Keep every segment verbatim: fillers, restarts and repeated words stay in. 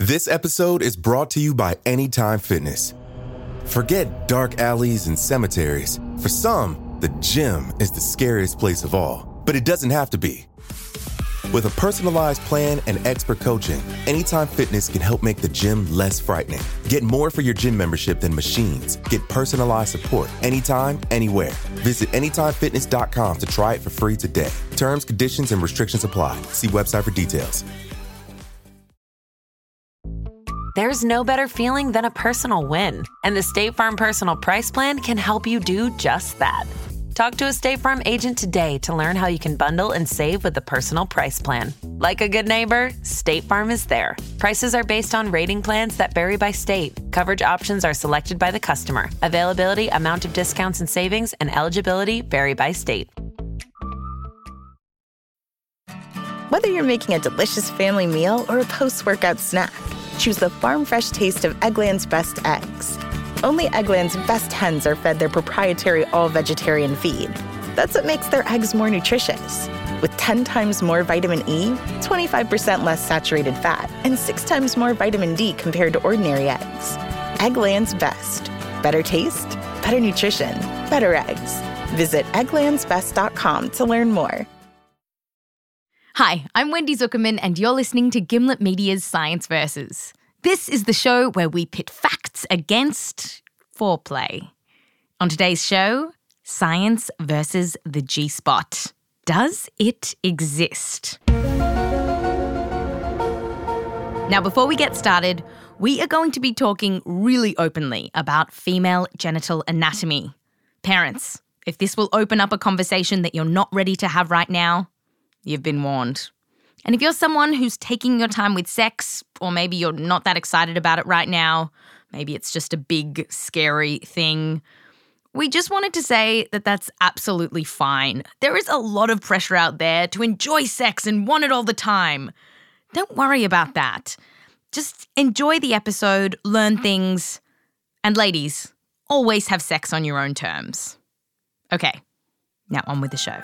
This episode is brought to you by Anytime Fitness. Forget dark alleys and cemeteries. For some, the gym is the scariest place of all, but it doesn't have to be. With a personalized plan and expert coaching, Anytime Fitness can help make the gym less frightening. Get more for your gym membership than machines. Get personalized support anytime, anywhere. Visit anytime fitness dot com to try it for free today. Terms, conditions, and restrictions apply. See website for details. There's no better feeling than a personal win, and the State Farm Personal Price Plan can help you do just that. Talk to a State Farm agent today to learn how you can bundle and save with the Personal Price Plan. Like a good neighbor, State Farm is there. Prices are based on rating plans that vary by state. Coverage options are selected by the customer. Availability, amount of discounts and savings, and eligibility vary by state. Whether you're making a delicious family meal or a post-workout snack, choose the farm fresh taste of Eggland's Best Eggs. Only Eggland's best hens are fed their proprietary all-vegetarian feed. That's what makes their eggs more nutritious. With ten times more vitamin E, twenty-five percent less saturated fat, and six times more vitamin D compared to ordinary eggs. Eggland's Best. Better taste, better nutrition, better eggs. Visit egglands best dot com to learn more. Hi, I'm Wendy Zuckerman, and you're listening to Gimlet Media's Science Versus. This is the show where we pit facts against foreplay. On today's show, science versus the G-spot. Does it exist? Now, before we get started, we are going to be talking really openly about female genital anatomy. Parents, if this will open up a conversation that you're not ready to have right now, you've been warned. And if you're someone who's taking your time with sex, or maybe you're not that excited about it right now, maybe it's just a big, scary thing, we just wanted to say that that's absolutely fine. There is a lot of pressure out there to enjoy sex and want it all the time. Don't worry about that. Just enjoy the episode, learn things, and ladies, always have sex on your own terms. Okay, now on with the show.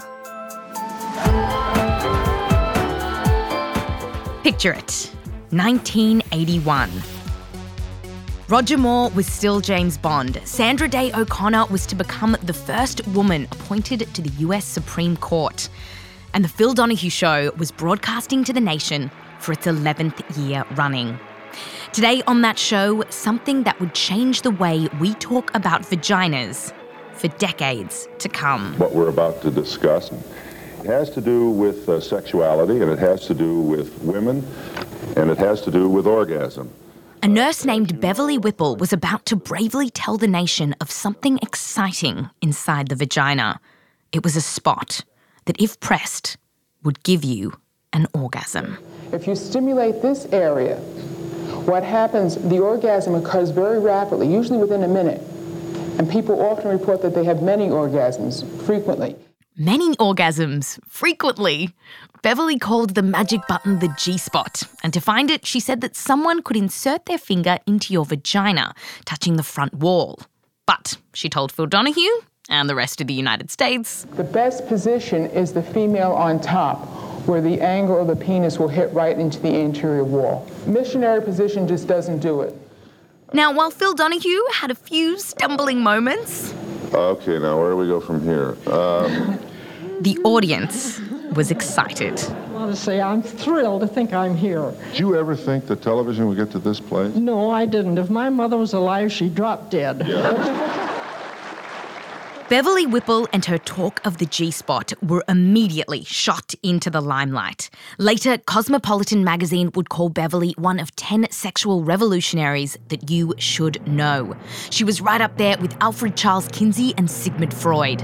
Picture it, nineteen eighty-one. Roger Moore was still James Bond. Sandra Day O'Connor was to become the first woman appointed to the U S Supreme Court. And the Phil Donahue Show was broadcasting to the nation for its eleventh year running. Today on that show, something that would change the way we talk about vaginas for decades to come. What we're about to discuss It has to do with uh, sexuality, and it has to do with women, and it has to do with orgasm. A nurse named Beverly Whipple was about to bravely tell the nation of something exciting inside the vagina. It was a spot that, if pressed, would give you an orgasm. If you stimulate this area, what happens, the orgasm occurs very rapidly, usually within a minute. And people often report that they have many orgasms frequently. Many orgasms, frequently. Beverly called the magic button the G-spot, and to find it, she said that someone could insert their finger into your vagina, touching the front wall. But, she told Phil Donahue, and the rest of the United States, the best position is the female on top, where the angle of the penis will hit right into the anterior wall. Missionary position just doesn't do it. Now, while Phil Donahue had a few stumbling moments... Okay, now where do we go from here? Um... The audience was excited. I want to say I'm thrilled to think I'm here. Did you ever think that television would get to this place? No, I didn't. If my mother was alive, she'd drop dead. Yeah. Beverly Whipple and her talk of the G-spot were immediately shot into the limelight. Later, Cosmopolitan magazine would call Beverly one of ten sexual revolutionaries that you should know. She was right up there with Alfred Charles Kinsey and Sigmund Freud.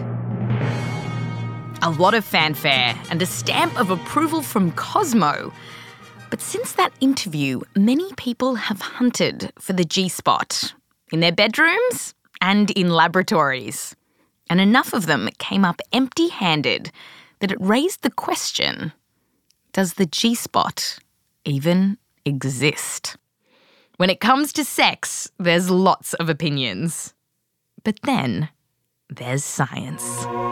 A lot of fanfare and a stamp of approval from Cosmo. But since that interview, many people have hunted for the G-spot in their bedrooms and in laboratories. And enough of them came up empty-handed that it raised the question, does the G-spot even exist? When it comes to sex, there's lots of opinions. But then there's science.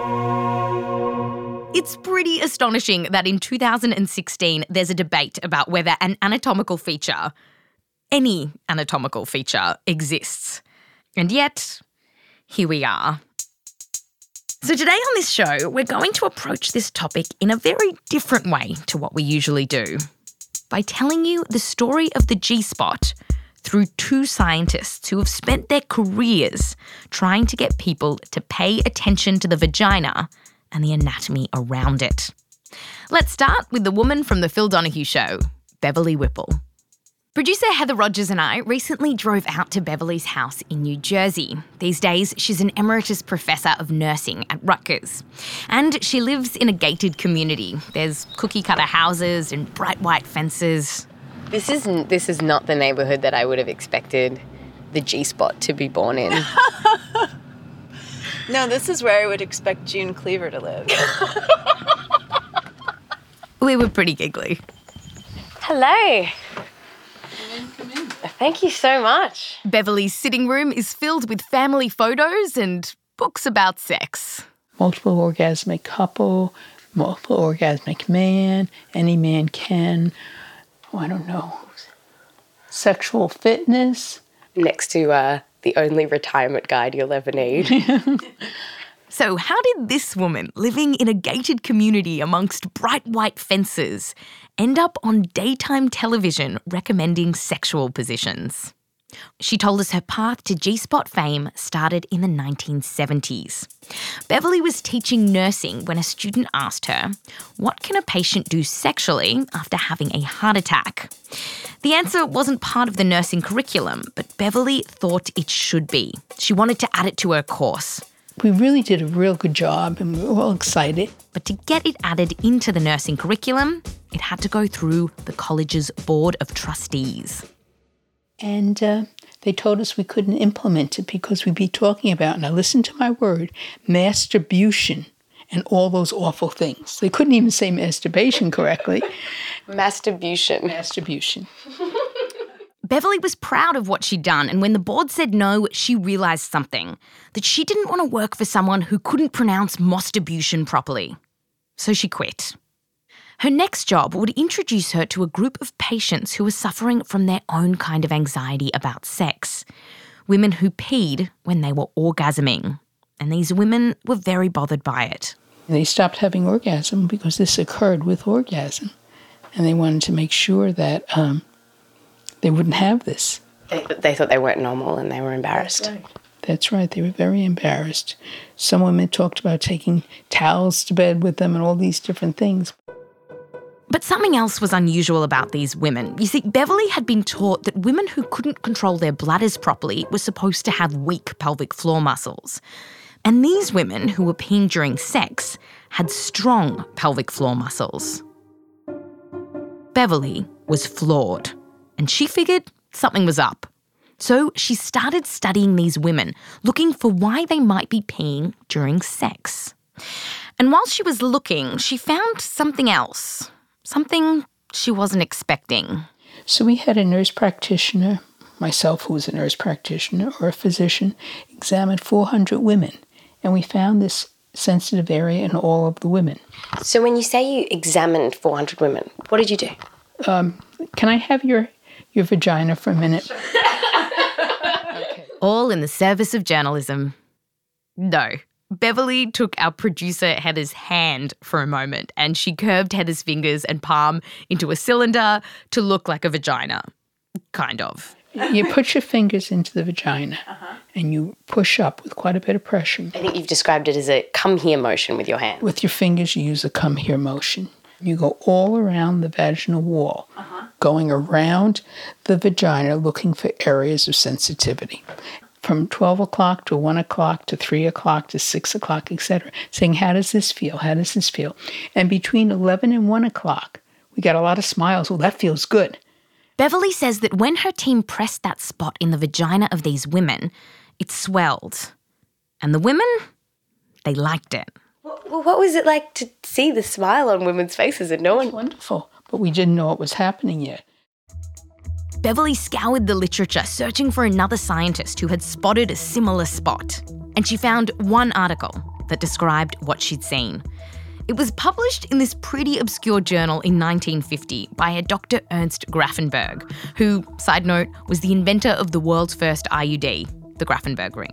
It's pretty astonishing that in two thousand sixteen there's a debate about whether an anatomical feature, any anatomical feature exists. And yet, here we are. So today on this show, we're going to approach this topic in a very different way to what we usually do, by telling you the story of the G-spot through two scientists who have spent their careers trying to get people to pay attention to the vagina and the anatomy around it. Let's start with the woman from the Phil Donahue Show, Beverly Whipple. Producer Heather Rogers and I recently drove out to Beverly's house in New Jersey. These days, she's an emeritus professor of nursing at Rutgers. And she lives in a gated community. There's cookie-cutter houses and bright white fences. This is this is not the neighbourhood that I would have expected the G-spot to be born in. No, this is where I would expect June Cleaver to live. We were pretty giggly. Hello. Come in. Thank you so much. Beverly's sitting room is filled with family photos and books about sex. Multiple orgasmic couple, multiple orgasmic man, any man can, oh, I don't know, sexual fitness. Next to uh, the only retirement guide you'll ever need. So how did this woman, living in a gated community amongst bright white fences, end up on daytime television recommending sexual positions? She told us her path to G-spot fame started in the nineteen seventies. Beverly was teaching nursing when a student asked her, what can a patient do sexually after having a heart attack? The answer wasn't part of the nursing curriculum, but Beverly thought it should be. She wanted to add it to her course. We really did a real good job and we were all excited. But to get it added into the nursing curriculum, it had to go through the college's board of trustees. And uh, they told us we couldn't implement it because we'd be talking about, now listen to my word, masturbation and all those awful things. They couldn't even say masturbation correctly. Masturbation. Masturbation. Beverly was proud of what she'd done, and when the board said no, she realised something, that she didn't want to work for someone who couldn't pronounce masturbation properly. So she quit. Her next job would introduce her to a group of patients who were suffering from their own kind of anxiety about sex. Women who peed when they were orgasming. And these women were very bothered by it. They stopped having orgasm because this occurred with orgasm. And they wanted to make sure that um, they wouldn't have this. They, they thought they weren't normal and they were embarrassed. That's right. That's right. They were very embarrassed. Some women talked about taking towels to bed with them and all these different things. But something else was unusual about these women. You see, Beverly had been taught that women who couldn't control their bladders properly were supposed to have weak pelvic floor muscles. And these women who were peeing during sex had strong pelvic floor muscles. Beverly was floored, and she figured something was up. So she started studying these women, looking for why they might be peeing during sex. And while she was looking, she found something else, something she wasn't expecting. So we had a nurse practitioner, myself who was a nurse practitioner, or a physician, examined four hundred women, and we found this sensitive area in all of the women. So when you say you examined four hundred women, what did you do? Um, can I have your, your vagina for a minute? Okay. All in the service of journalism. No. Beverly took our producer Heather's hand for a moment and she curved Heather's fingers and palm into a cylinder to look like a vagina. Kind of. You put your fingers into the vagina uh-huh. and you push up with quite a bit of pressure. I think you've described it as a come here motion with your hand. With your fingers, you use a come here motion. You go all around the vaginal wall, uh-huh. going around the vagina looking for areas of sensitivity. From twelve o'clock to one o'clock to three o'clock to six o'clock, et cetera, saying, how does this feel? How does this feel? And between eleven and one o'clock, we got a lot of smiles. Well, that feels good. Beverly says that when her team pressed that spot in the vagina of these women, it swelled. And the women, they liked it. Well, what was it like to see the smile on women's faces and no one... It was wonderful, but we didn't know what was happening yet. Beverly scoured the literature searching for another scientist who had spotted a similar spot. And she found one article that described what she'd seen. It was published in this pretty obscure journal in nineteen fifty by a Doctor Ernst Grafenberg, who, side note, was the inventor of the world's first I U D, the Grafenberg ring.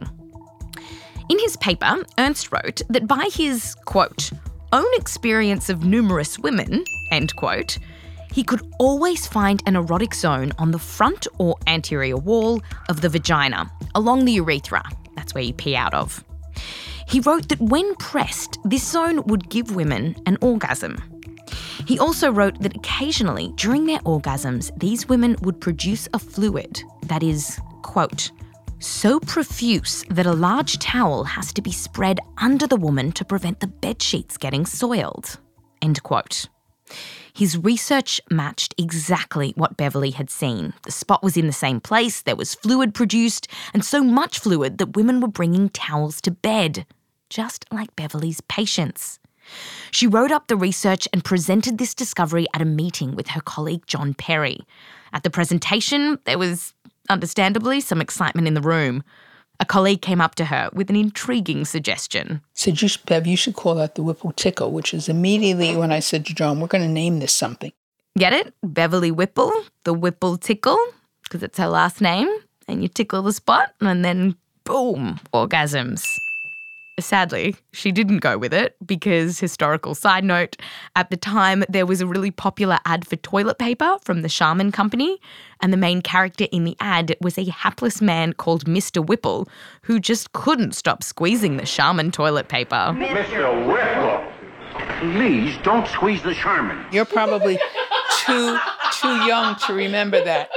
In his paper, Ernst wrote that by his, quote, own experience of numerous women, end quote, he could always find an erotic zone on the front or anterior wall of the vagina, along the urethra. That's where you pee out of. He wrote that when pressed, this zone would give women an orgasm. He also wrote that occasionally, during their orgasms, these women would produce a fluid that is, quote, so profuse that a large towel has to be spread under the woman to prevent the bedsheets getting soiled, end quote. His research matched exactly what Beverly had seen. The spot was in the same place, there was fluid produced, and so much fluid that women were bringing towels to bed, just like Beverly's patients. She wrote up the research and presented this discovery at a meeting with her colleague John Perry. At the presentation, there was, understandably, some excitement in the room. A colleague came up to her with an intriguing suggestion. Said, you should, Bev, you should call that the Whipple Tickle, which is immediately when I said to John, we're going to name this something. Get it? Beverly Whipple, the Whipple Tickle, because it's her last name, and you tickle the spot, and then boom, orgasms. Sadly, she didn't go with it because, historical side note, at the time there was a really popular ad for toilet paper from the Charmin company, and the main character in the ad was a hapless man called Mister Whipple who just couldn't stop squeezing the Charmin toilet paper. Mister Whipple, please don't squeeze the Charmin. You're probably too too young to remember that.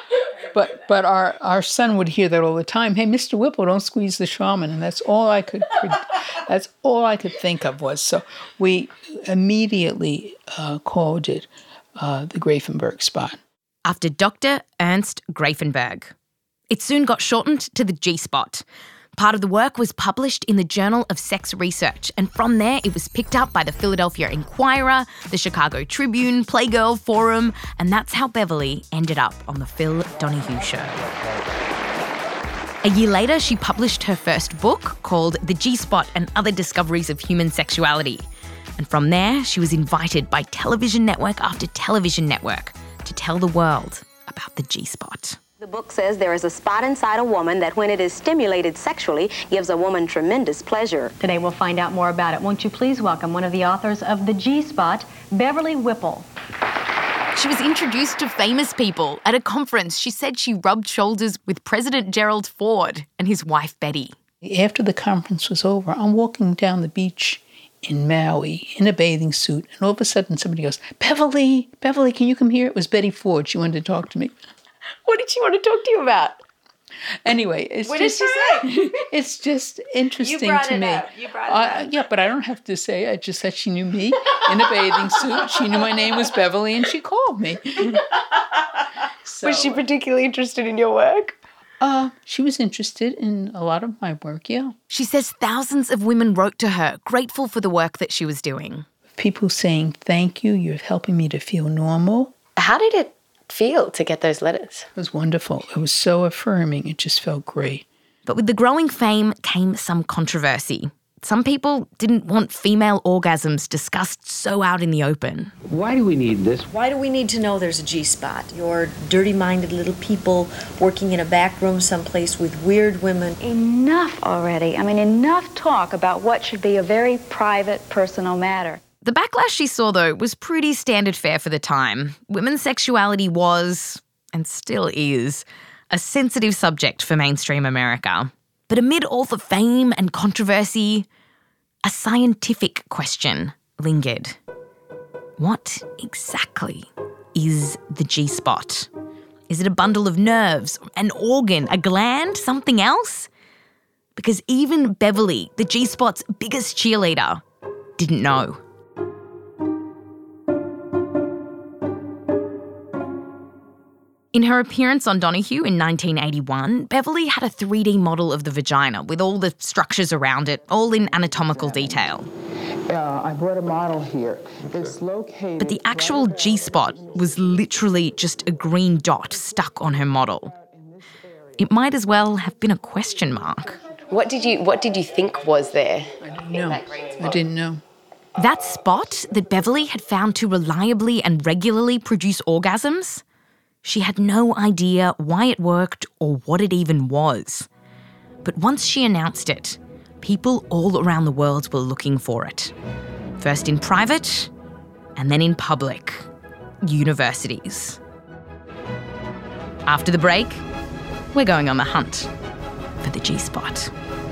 But but our, our son would hear that all the time. Hey, Mister Whipple, don't squeeze the Charmin, and that's all I could that's all I could think of was. So we immediately uh, called it uh, the Grafenberg spot after Doctor Ernst Grafenberg. It soon got shortened to the G-spot. Part of the work was published in the Journal of Sex Research, and from there it was picked up by the Philadelphia Inquirer, the Chicago Tribune, Playgirl, Forum, and that's how Beverly ended up on the Phil Donahue Show. A year later, she published her first book called The G-Spot and Other Discoveries of Human Sexuality. And from there, she was invited by television network after television network to tell the world about the G-Spot. The book says there is a spot inside a woman that when it is stimulated sexually gives a woman tremendous pleasure. Today we'll find out more about it. Won't you please welcome one of the authors of The G-Spot, Beverly Whipple. She was introduced to famous people. At a conference, she said she rubbed shoulders with President Gerald Ford and his wife Betty. After the conference was over, I'm walking down the beach in Maui in a bathing suit, and all of a sudden somebody goes, Beverly, Beverly, can you come here? It was Betty Ford. She wanted to talk to me. What did she want to talk to you about? Anyway, it's what just, did she say? It's just interesting you brought to it me. Up. You brought it uh, up. Yeah, but I don't have to say. I just said she knew me in a bathing suit. She knew my name was Beverly, and she called me. So, was she particularly interested in your work? Uh, she was interested in a lot of my work, yeah. She says thousands of women wrote to her, grateful for the work that she was doing. People saying, thank you, you're helping me to feel normal. How did it feel to get those letters? It was wonderful. It was so affirming. It just felt great. But with the growing fame came some controversy. Some people didn't want female orgasms discussed so out in the open. Why do we need this? Why do we need to know there's a G-spot? You're dirty-minded little people working in a back room someplace with weird women. Enough already. I mean, enough talk about what should be a very private, personal matter. The backlash she saw, though, was pretty standard fare for the time. Women's sexuality was, and still is, a sensitive subject for mainstream America. But amid all the fame and controversy, a scientific question lingered. What exactly is the G-spot? Is it a bundle of nerves, an organ, a gland, something else? Because even Beverly, the G-spot's biggest cheerleader, didn't know. In her appearance on Donahue in nineteen eighty-one, Beverly had a three D model of the vagina with all the structures around it, all in anatomical detail. Uh, I brought a model here. It's located... But the actual G-spot was literally just a green dot stuck on her model. It might as well have been a question mark. What did you What did you think was there? I didn't know. I didn't know. That spot that Beverly had found to reliably and regularly produce orgasms, she had no idea why it worked or what it even was. But once she announced it, people all around the world were looking for it. First in private, and then in public, universities. After the break, we're going on the hunt for the G-spot.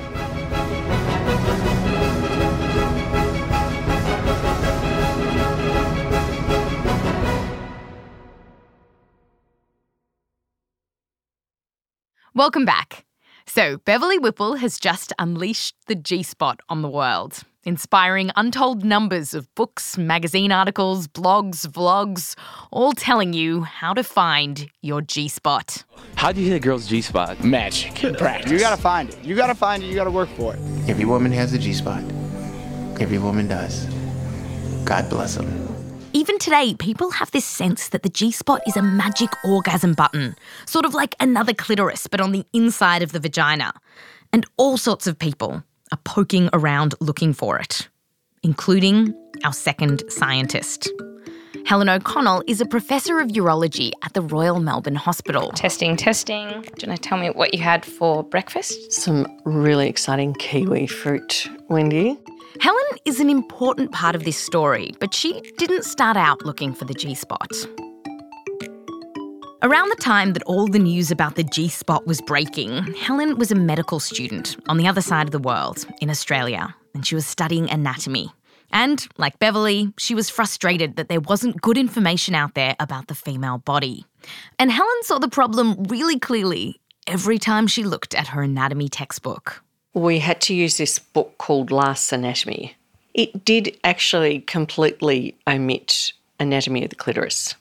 Welcome back. So, Beverly Whipple has just unleashed the G-spot on the world, inspiring untold numbers of books, magazine articles, blogs, vlogs, all telling you how to find your G-spot. How do you hit a girl's G-spot? Magic and practice. You gotta find it. You gotta find it. You gotta work for it. Every woman has a G-spot. Every woman does. God bless them. Even today, people have this sense that the G-spot is a magic orgasm button, sort of like another clitoris, but on the inside of the vagina. And all sorts of people are poking around looking for it, including our second scientist. Helen O'Connell is a professor of urology at the Royal Melbourne Hospital. Testing, testing. Do you want to tell me what you had for breakfast? Some really exciting kiwi fruit, Wendy. Helen is an important part of this story, but she didn't start out looking for the G-spot. Around the time that all the news about the G-spot was breaking, Helen was a medical student on the other side of the world, in Australia, and she was studying anatomy. And, like Beverly, she was frustrated that there wasn't good information out there about the female body. And Helen saw the problem really clearly every time she looked at her anatomy textbook. We had to use this book called Lass Anatomy. It did actually completely omit anatomy of the clitoris.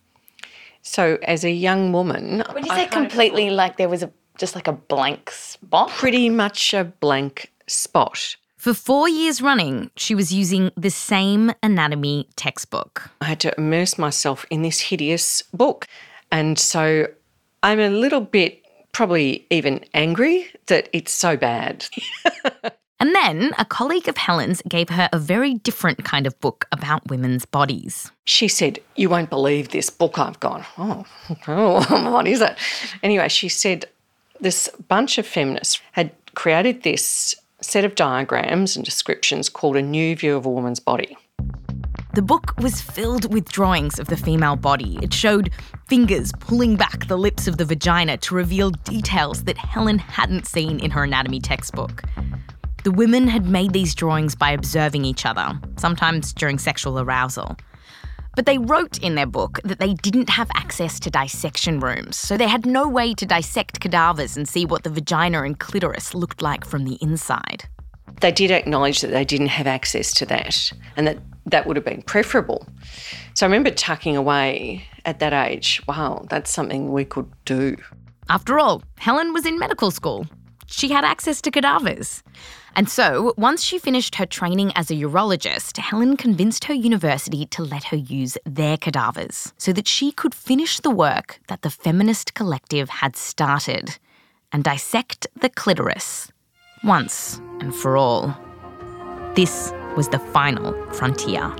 So as a young woman... When you say completely, like there was a just like a blank spot? Pretty much a blank spot. For four years running, she was using the same anatomy textbook. I had to immerse myself in this hideous book. And so I'm a little bit probably even angry that it's so bad. And then a colleague of Helen's gave her a very different kind of book about women's bodies. She said, "You won't believe this book I've got." Oh, oh, what is it? Anyway, she said this bunch of feminists had created this set of diagrams and descriptions called A New View of a Woman's Body. The book was filled with drawings of the female body. It showed fingers pulling back the lips of the vagina to reveal details that Helen hadn't seen in her anatomy textbook. The women had made these drawings by observing each other, sometimes during sexual arousal. But they wrote in their book that they didn't have access to dissection rooms, so they had no way to dissect cadavers and see what the vagina and clitoris looked like from the inside. They did acknowledge that they didn't have access to that and that that would have been preferable. So I remember tucking away at that age, wow, that's something we could do. After all, Helen was in medical school. She had access to cadavers. And so, once she finished her training as a urologist, Helen convinced her university to let her use their cadavers so that she could finish the work that the feminist collective had started and dissect the clitoris once and for all. This was the final frontier.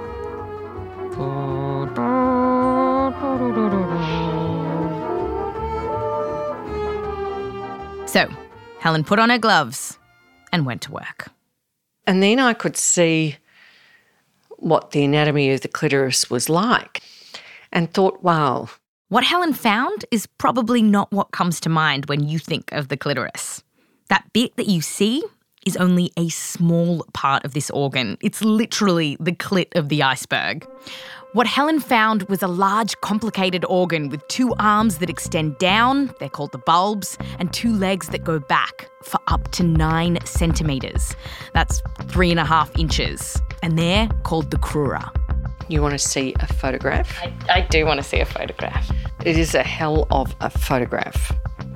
So, Helen put on her gloves and went to work. And then I could see what the anatomy of the clitoris was like and thought, wow. What Helen found is probably not what comes to mind when you think of the clitoris. That bit that you see is only a small part of this organ. It's literally the clit of the iceberg. What Helen found was a large, complicated organ with two arms that extend down, they're called the bulbs, and two legs that go back for up to nine centimetres. That's three and a half inches. And they're called the crura. You want to see a photograph? I, I do want to see a photograph. It is a hell of a photograph.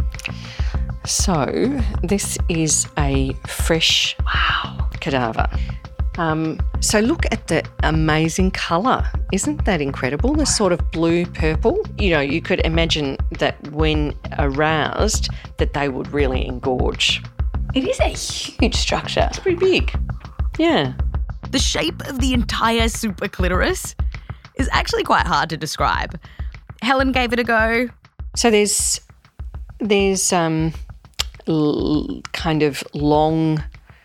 So this is a fresh wow. cadaver. Um, so look at the amazing colour. Isn't that incredible? The sort of blue-purple. You know, you could imagine that when aroused that they would really engorge. It is a huge structure. It's pretty big. Yeah. The shape of the entire superclitoris is actually quite hard to describe. Helen gave it a go. So there's there's um l- kind of long,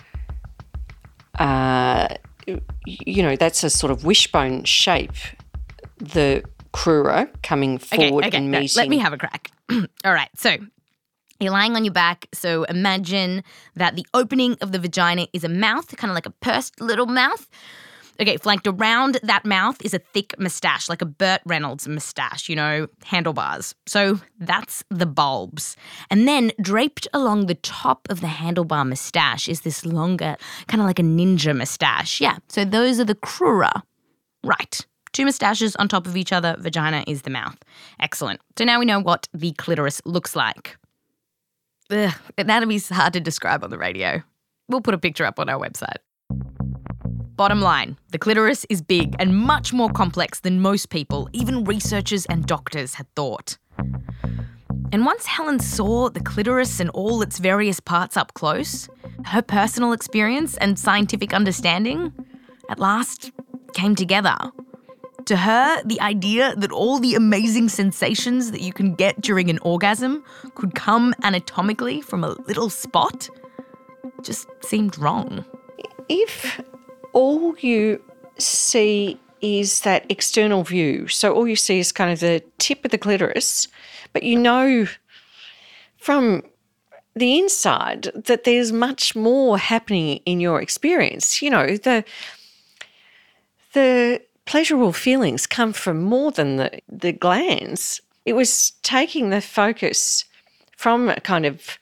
uh, you know, that's a sort of wishbone shape. The crura coming forward okay, okay, and no, meeting. let me have a crack. All right, so you're lying on your back, so imagine that the opening of the vagina is a mouth, kind of like a pursed little mouth. Okay, flanked around that mouth is a thick moustache, like a Burt Reynolds moustache, you know, handlebars. So that's the bulbs. And then draped along the top of the handlebar moustache is this longer, kind of like a ninja moustache. Yeah, so those are the crura. Right. Two moustaches on top of each other, vagina is the mouth. Excellent. So now we know what the clitoris looks like. Ugh, anatomy's hard to describe on the radio. We'll put a picture up on our website. Bottom line, the clitoris is big and much more complex than most people, even researchers and doctors, had thought. And once Helen saw the clitoris and all its various parts up close, her personal experience and scientific understanding at last came together. To her, the idea that all the amazing sensations that you can get during an orgasm could come anatomically from a little spot just seemed wrong. If all you see is that external view, so all you see is kind of the tip of the clitoris, but you know from the inside that there's much more happening in your experience. You know, the the pleasurable feelings come from more than the, the glands. It was taking the focus from a kind of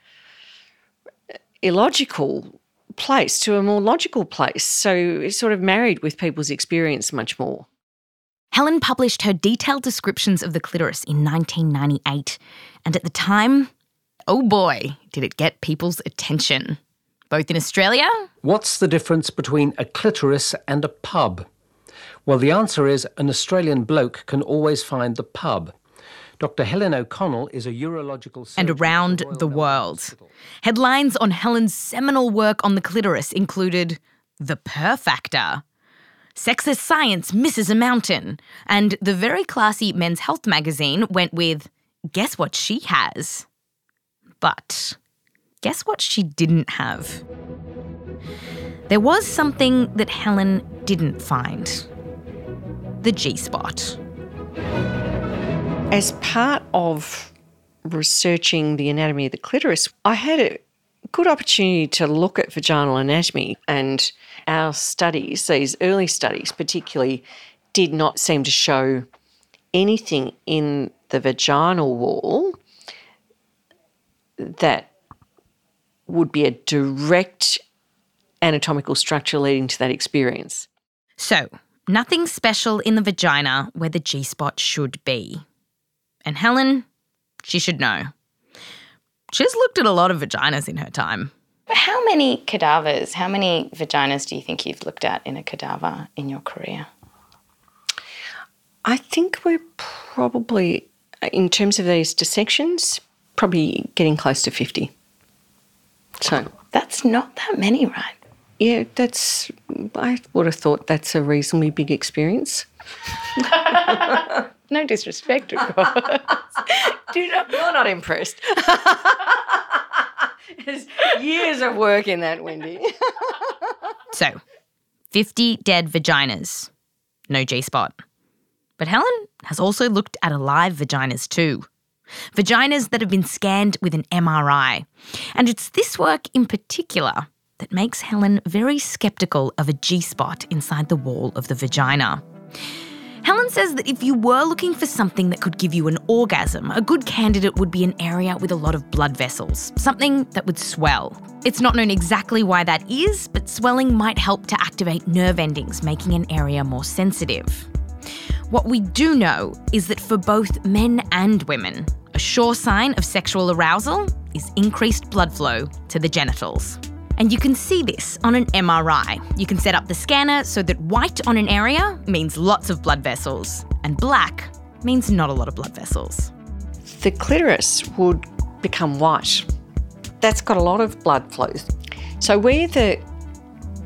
illogical place to a more logical place. So it's sort of married with people's experience much more. Helen published her detailed descriptions of the clitoris in nineteen ninety-eight, and at the time, oh boy, did it get people's attention. Both in Australia... What's the difference between a clitoris and a pub? Well, the answer is an Australian bloke can always find the pub. Doctor Helen O'Connell is a urological surgeon. And around the, the world. Headlines on Helen's seminal work on the clitoris included The Purr Factor, Sexist Science Misses a Mountain, and the very classy Men's Health magazine went with Guess What She Has? But guess what she didn't have? There was something that Helen didn't find. The G-spot. As part of researching the anatomy of the clitoris, I had a good opportunity to look at vaginal anatomy, and our studies, these early studies particularly, did not seem to show anything in the vaginal wall that would be a direct anatomical structure leading to that experience. So, nothing special in the vagina where the G-spot should be. And Helen, she should know. She's looked at a lot of vaginas in her time. How many cadavers, how many vaginas do you think you've looked at in a cadaver in your career? I think we're probably, in terms of these dissections, probably getting close to fifty. So that's not that many, right? Yeah, that's, I would have thought that's a reasonably big experience. No disrespect, of course. Do not, you're not impressed. There's years of work in that, Wendy. So, fifty dead vaginas. No G-spot. But Helen has also looked at alive vaginas too. Vaginas that have been scanned with an M R I. And it's this work in particular that makes Helen very sceptical of a G-spot inside the wall of the vagina. Helen says that if you were looking for something that could give you an orgasm, a good candidate would be an area with a lot of blood vessels, something that would swell. It's not known exactly why that is, but swelling might help to activate nerve endings, making an area more sensitive. What we do know is that for both men and women, a sure sign of sexual arousal is increased blood flow to the genitals. And you can see this on an M R I. You can set up the scanner so that white on an area means lots of blood vessels and black means not a lot of blood vessels. The clitoris would become white. That's got a lot of blood flow. So where the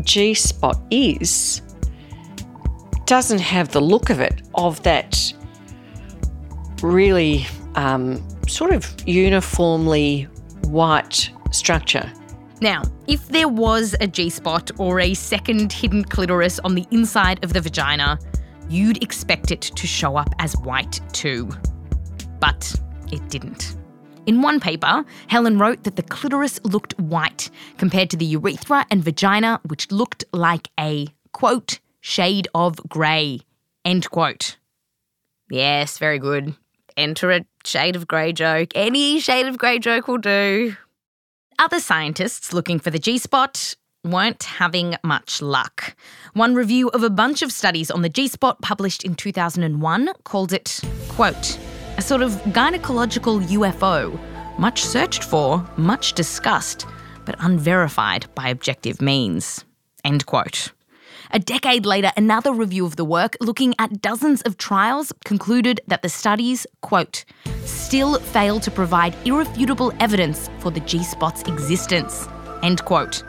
G-spot is doesn't have the look of it, of that really um, sort of uniformly white structure. Now, if there was a G-spot or a second hidden clitoris on the inside of the vagina, you'd expect it to show up as white too. But it didn't. In one paper, Helen wrote that the clitoris looked white compared to the urethra and vagina, which looked like a, quote, shade of grey, end quote. Yes, very good. Enter a shade of grey joke. Any shade of grey joke will do. Other scientists looking for the G-spot weren't having much luck. One review of a bunch of studies on the G-spot published in two thousand one called it, quote, a sort of gynecological U F O, much searched for, much discussed, but unverified by objective means, end quote. A decade later, another review of the work, looking at dozens of trials, concluded that the studies, quote, still fail to provide irrefutable evidence for the G-spot's existence, end quote.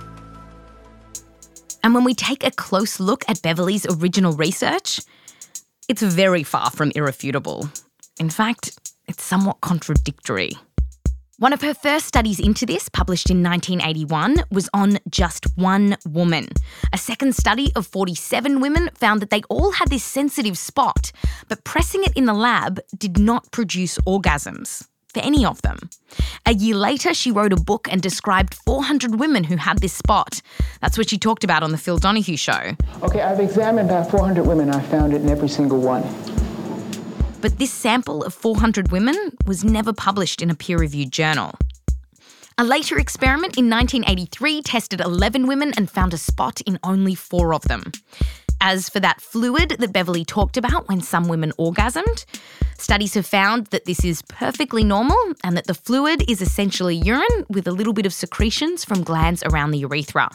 And when we take a close look at Beverly's original research, it's very far from irrefutable. In fact, it's somewhat contradictory. One of her first studies into this, published in nineteen eighty-one, was on just one woman. A second study of forty-seven women found that they all had this sensitive spot, but pressing it in the lab did not produce orgasms for any of them. A year later, she wrote a book and described four hundred women who had this spot. That's what she talked about on the Phil Donahue Show. Okay, I've examined about four hundred women. I found it in every single one. But this sample of four hundred women was never published in a peer-reviewed journal. A later experiment in nineteen eighty-three tested eleven women and found a spot in only four of them. As for that fluid that Beverly talked about when some women orgasmed, studies have found that this is perfectly normal and that the fluid is essentially urine with a little bit of secretions from glands around the urethra.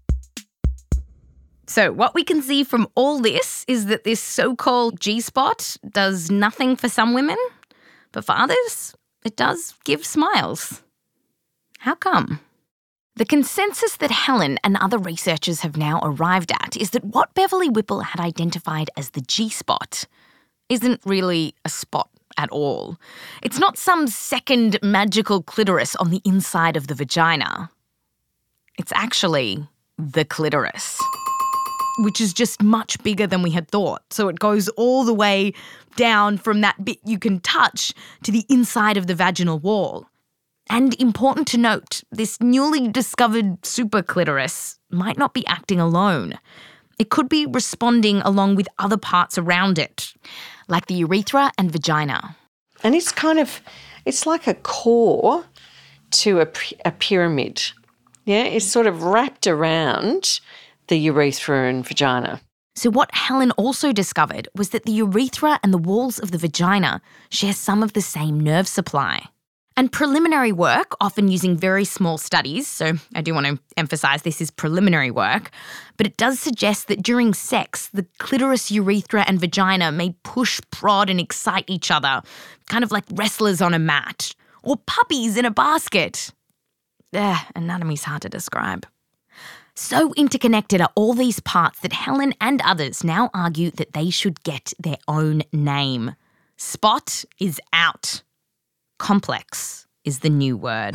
So what we can see from all this is that this so-called G-spot does nothing for some women, but for others, it does give smiles. How come? The consensus that Helen and other researchers have now arrived at is that what Beverly Whipple had identified as the G-spot isn't really a spot at all. It's not some second magical clitoris on the inside of the vagina. It's actually the clitoris, which is just much bigger than we had thought. So it goes all the way down from that bit you can touch to the inside of the vaginal wall. And important to note, this newly discovered super clitoris might not be acting alone. It could be responding along with other parts around it, like the urethra and vagina. And it's kind of, it's like a core to a, a pyramid. Yeah, it's sort of wrapped around the urethra and vagina. So what Helen also discovered was that the urethra and the walls of the vagina share some of the same nerve supply. And preliminary work, often using very small studies, so I do want to emphasise this is preliminary work, but it does suggest that during sex, the clitoris, urethra and vagina may push, prod and excite each other, kind of like wrestlers on a mat, or puppies in a basket. Ugh, anatomy's hard to describe. So interconnected are all these parts that Helen and others now argue that they should get their own name. Spot is out. Complex is the new word.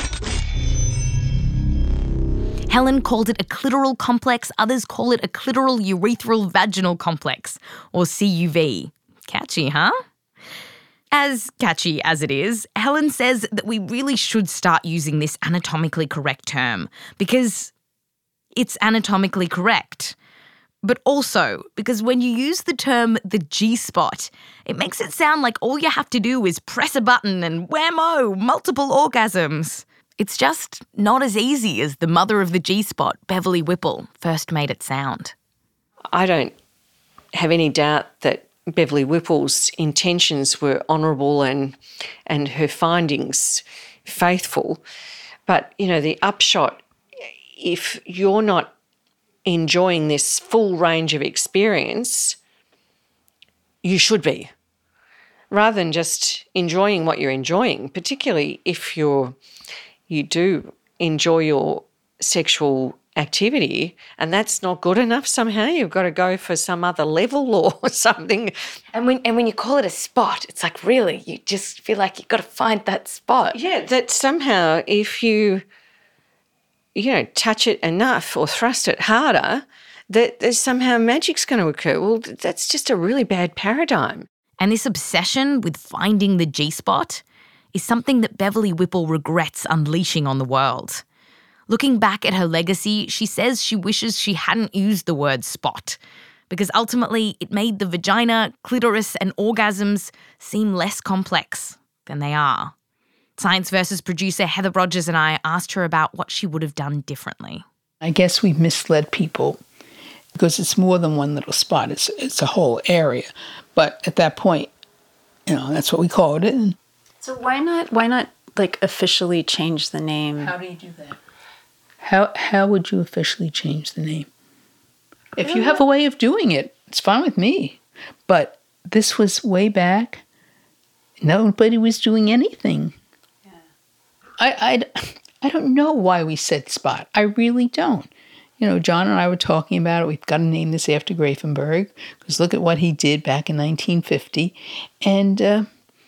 Helen called it a clitoral complex, others call it a clitoral urethral vaginal complex, or C U V. Catchy, huh? As catchy as it is, Helen says that we really should start using this anatomically correct term because it's anatomically correct. But also, because when you use the term the G-spot, it makes it sound like all you have to do is press a button and whammo, multiple orgasms. It's just not as easy as the mother of the G-spot, Beverly Whipple, first made it sound. I don't have any doubt that Beverly Whipple's intentions were honourable and and her findings faithful. But, you know, the upshot, if you're not enjoying this full range of experience, you should be. Rather than just enjoying what you're enjoying, particularly if you're you do enjoy your sexual activity, and that's not good enough somehow. You've got to go for some other level or something. And when and when you call it a spot, it's like, really, you just feel like you've got to find that spot. Yeah, that somehow if you, you know, touch it enough or thrust it harder, that there's somehow magic's going to occur. Well, that's just a really bad paradigm. And this obsession with finding the G-spot is something that Beverly Whipple regrets unleashing on the world. Looking back at her legacy, she says she wishes she hadn't used the word spot because ultimately it made the vagina, clitoris and orgasms seem less complex than they are. Science Versus producer Heather Rogers and I asked her about what she would have done differently. I guess we've misled people because it's more than one little spot. It's it's a whole area. But at that point, you know, that's what we called it. And so why not, why not like officially change the name? How do you do that? How how would you officially change the name? If you have a way of doing it, it's fine with me. But this was way back. Nobody was doing anything. Yeah. I, I, I don't know why we said spot. I really don't. You know, John and I were talking about it. We've got to name this after Grafenberg because look at what he did back in nineteen fifty. And uh,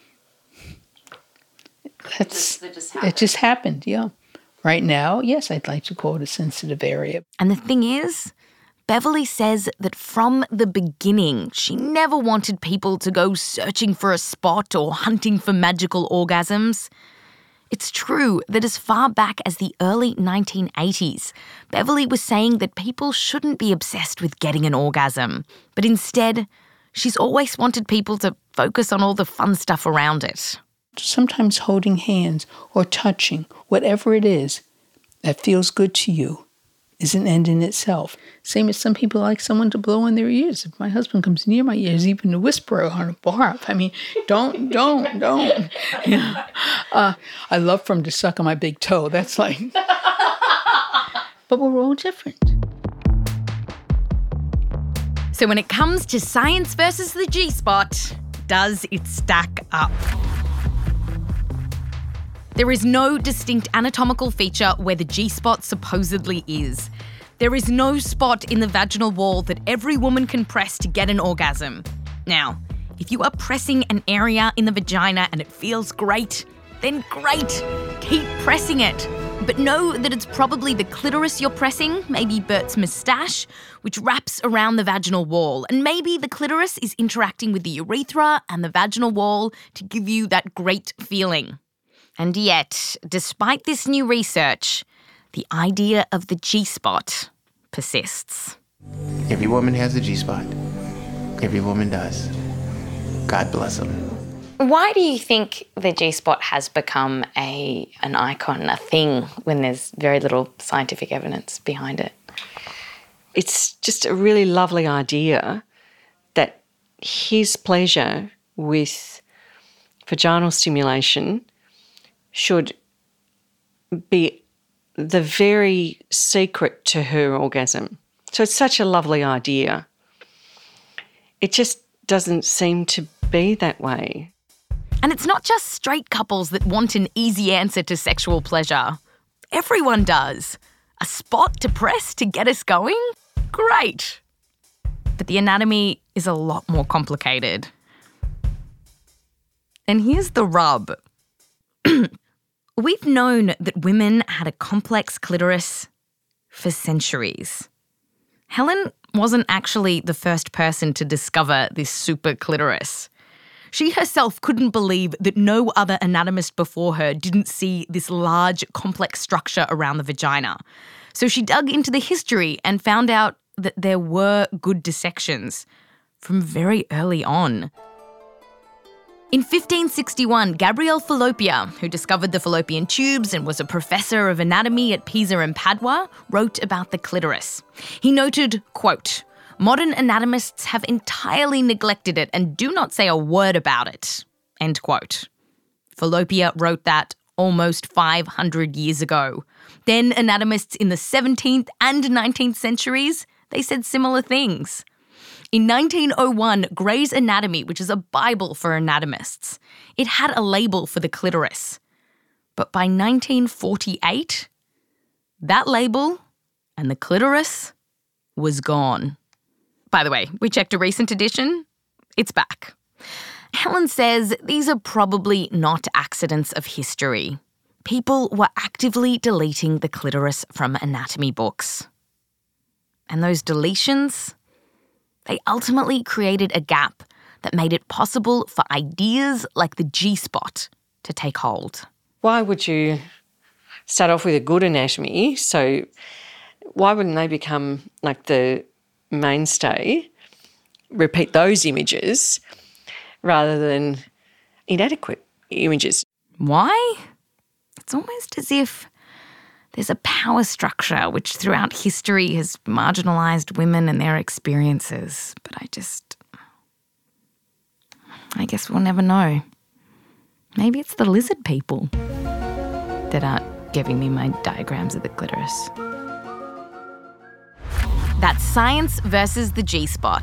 that's, it just, it just happened, yeah. Right now, yes, I'd like to call it a sensitive area. And the thing is, Beverly says that from the beginning, she never wanted people to go searching for a spot or hunting for magical orgasms. It's true that as far back as the early nineteen eighties, Beverly was saying that people shouldn't be obsessed with getting an orgasm, but instead, she's always wanted people to focus on all the fun stuff around it. Sometimes holding hands or touching, whatever it is that feels good to you, is an end in itself. Same as some people like someone to blow in their ears. If my husband comes near my ears, even to whisper on a barf, I mean, don't, don't, don't. Yeah. Uh, I love for him to suck on my big toe. That's like... But we're all different. So when it comes to Science versus the G-spot, does it stack up? There is no distinct anatomical feature where the G-spot supposedly is. There is no spot in the vaginal wall that every woman can press to get an orgasm. Now, if you are pressing an area in the vagina and it feels great, then great, keep pressing it. But know that it's probably the clitoris you're pressing, maybe Bert's moustache, which wraps around the vaginal wall. And maybe the clitoris is interacting with the urethra and the vaginal wall to give you that great feeling. And yet, despite this new research, the idea of the G-spot persists. Every woman has a G-spot. Every woman does. God bless them. Why do you think the G-spot has become a an icon, a thing, when there's very little scientific evidence behind it? It's just a really lovely idea that his pleasure with vaginal stimulation should be the very secret to her orgasm. So it's such a lovely idea. It just doesn't seem to be that way. And it's not just straight couples that want an easy answer to sexual pleasure. Everyone does. A spot to press to get us going? Great. But the anatomy is a lot more complicated. And here's the rub. We've known that women had a complex clitoris for centuries. Helen wasn't actually the first person to discover this super clitoris. She herself couldn't believe that no other anatomist before her didn't see this large, complex structure around the vagina. So she dug into the history and found out that there were good dissections from very early on. In fifteen sixty-one, Gabriele Falloppia, who discovered the fallopian tubes and was a professor of anatomy at Pisa and Padua, wrote about the clitoris. He noted, quote, "Modern anatomists have entirely neglected it and do not say a word about it," end quote. Falloppia wrote that almost five hundred years ago. Then anatomists in the seventeenth and nineteenth centuries, they said similar things. In nineteen oh one, Gray's Anatomy, which is a Bible for anatomists, it had a label for the clitoris. But by nineteen forty-eight, that label and the clitoris was gone. By the way, we checked a recent edition. It's back. Helen says these are probably not accidents of history. People were actively deleting the clitoris from anatomy books. And those deletions, they ultimately created a gap that made it possible for ideas like the G-spot to take hold. Why would you start off with a good anatomy? So why wouldn't they become like the mainstay, repeat those images rather than inadequate images? Why? It's almost as if there's a power structure which throughout history has marginalised women and their experiences. But I just... I guess we'll never know. Maybe it's the lizard people that aren't giving me my diagrams of the clitoris. That's Science versus the G-spot.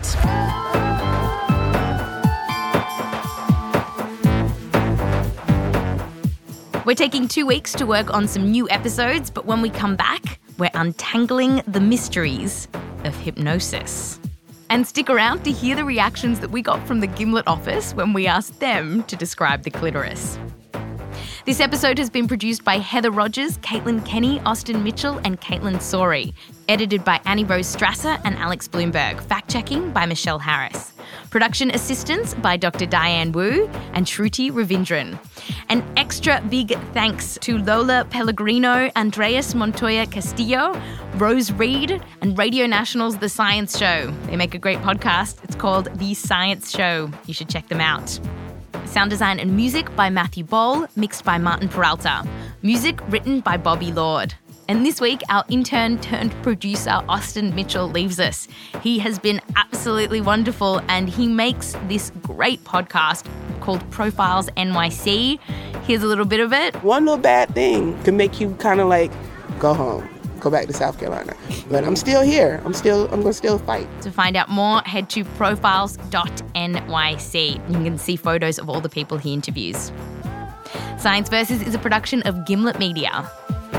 We're taking two weeks to work on some new episodes, but when we come back, we're untangling the mysteries of hypnosis. And stick around to hear the reactions that we got from the Gimlet office when we asked them to describe the clitoris. This episode has been produced by Heather Rogers, Caitlin Kenny, Austin Mitchell and Caitlin Sori. Edited by Annie Rose Strasser and Alex Bloomberg. Fact-checking by Michelle Harris. Production assistance by Doctor Diane Wu and Shruti Ravindran. An extra big thanks to Lola Pellegrino, Andreas Montoya Castillo, Rose Reed, and Radio National's The Science Show. They make a great podcast. It's called The Science Show. You should check them out. Sound design and music by Matthew Boll, mixed by Martin Peralta. Music written by Bobby Lord. And this week, our intern turned producer, Austin Mitchell, leaves us. He has been absolutely wonderful and he makes this great podcast called Profiles N Y C. Here's a little bit of it. One little bad thing can make you kind of like go home, go back to South Carolina. But I'm still here. I'm still, I'm going to still fight. To find out more, head to profiles dot N Y C. You can see photos of all the people he interviews. Science Versus is a production of Gimlet Media.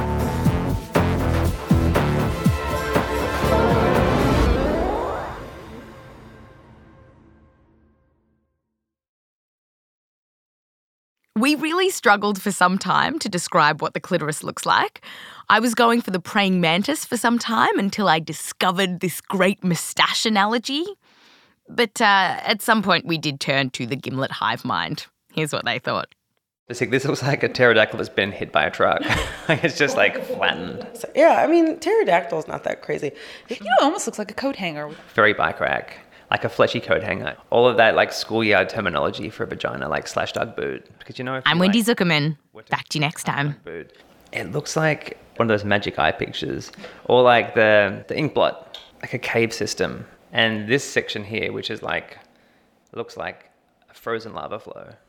We really struggled for some time to describe what the clitoris looks like. I was going for the praying mantis for some time until I discovered this great moustache analogy. But uh, at some point we did turn to the Gimlet hive mind. Here's what they thought. This looks like a pterodactyl that's been hit by a truck. It's just like flattened. So, yeah, I mean, pterodactyl's not that crazy. You know, it almost looks like a coat hanger. Very bike rack. Like a fleshy coat hanger. All of that like schoolyard terminology for a vagina, like slash dog boot. Because you know, if I'm you, Wendy like, Zuckerman. Back to you next time. It looks like one of those magic eye pictures, or like the the ink blot, like a cave system. And this section here, which is like, looks like a frozen lava flow.